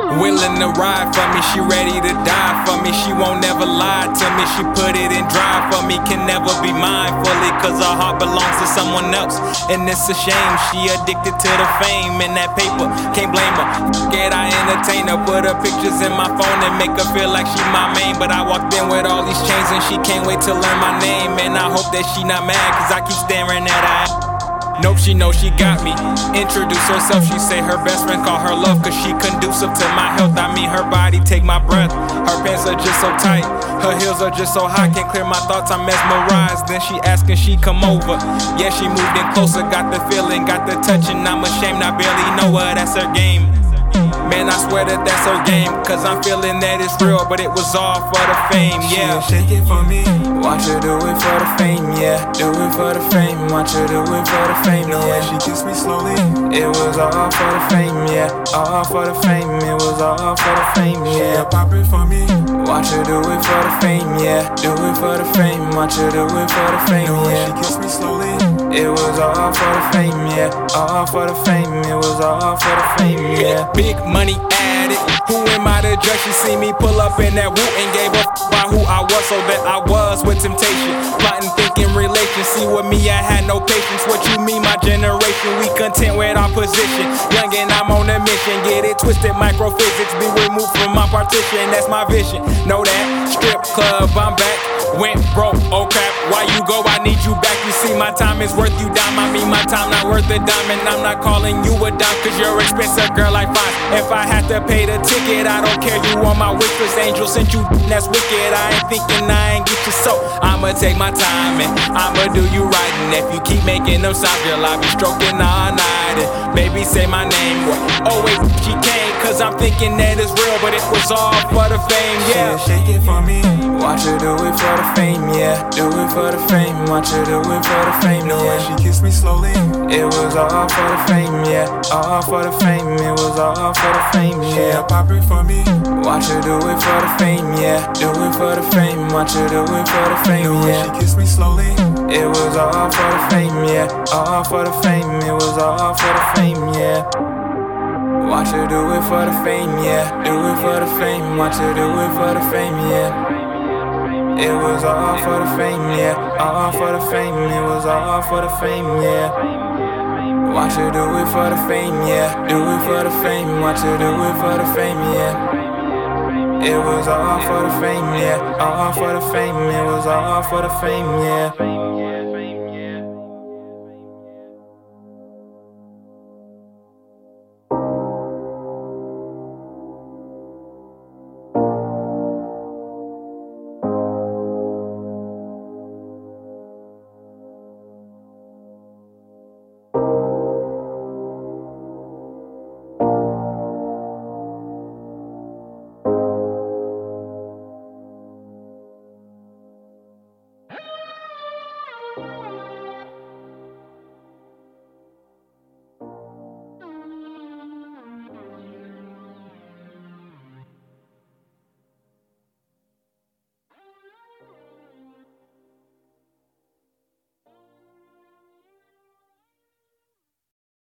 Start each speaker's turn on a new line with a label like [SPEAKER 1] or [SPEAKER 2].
[SPEAKER 1] Willing to ride for me, she ready to die for me. She won't never lie to me, she put it in drive for me. Can never be mine fully, cause her heart belongs to someone else. And it's a shame, she addicted to the fame and that paper, can't blame her. Scared I entertain her, put her pictures in my phone and make her feel like she my main. But I walked in with all these chains and she can't wait to learn my name. And I hope that she not mad, cause I keep staring at her. Nope, she knows she got me. Introduce herself, she say her best friend call her love, cause she conducive to my health. I mean her body take my breath. Her pants are just so tight, her heels are just so high. Can't clear my thoughts, I'm mesmerized. Then she asking she come over. Yeah, she moved in closer, got the feeling, got the touch. And I'm ashamed, I barely know her, that's her game. Man, I swear that that's her game, cause I'm feeling that it's real, but it was all for the fame, yeah.
[SPEAKER 2] Shake it for me, watch her do it for the fame, yeah. Do it for the fame, watch her do it for the fame, yeah. The way she kissed me slowly, it was all for the fame, yeah. All for the fame, it was all for the fame, yeah. Pop it for me, watch her do it for the fame, yeah. Do it for the fame, watch her do it for the fame, yeah. The way she kissed me slowly, it was all for the fame, yeah. All for the fame, it was all for the fame, yeah.
[SPEAKER 1] Big money addict, who am I to judge? She see me pull up in that woo and gave up by who I was, so that I was with temptation. Plotting, thinking relation, see with me I had no patience. What you mean my generation, we content with our position. Young and I'm on a mission, get it twisted, microphysics be removed from my partition, that's my vision. Know that, strip club, I'm back. Went broke, oh crap, why you go, I need you back. You see my time is worth you dime, I mean my time not worth a dime. And I'm not calling you a dime, cause you're expensive, girl, like fine. If I had to pay the ticket, I don't care, you on my wish list. Angel sent you, that's wicked, I ain't thinking I ain't get you, so I'ma take my time and I'ma do you right. And if you keep making them sounds, girl, I'll be stroking all night. And baby, say my name, oh wait, she came, cause I'm thinking that it's real, but it was all for the fame, yeah.
[SPEAKER 2] Shake it for me, watch her do it for the fame, yeah. Do it for the fame, watch her do it for the fame, yeah. The way she kissed me slowly, it was all for the fame, yeah. All for the fame, it was all for the fame, yeah. Pop it for me, watch her do it for the fame, yeah. Do it for the fame, watch her do it for the fame, yeah. The way she kissed me slowly, it was all for the fame, yeah. All for the fame, it was all for the fame, yeah. Watch her do it for the fame, yeah. Do it for the fame, watch her do it for the fame, yeah. It was all for the fame, yeah. All for the fame, it was all for the fame, yeah. Watch her do it for the fame, yeah. Do it for the fame, watch her do it for the fame, yeah. It was all for the fame, yeah. All for the fame, it was all for the fame, yeah.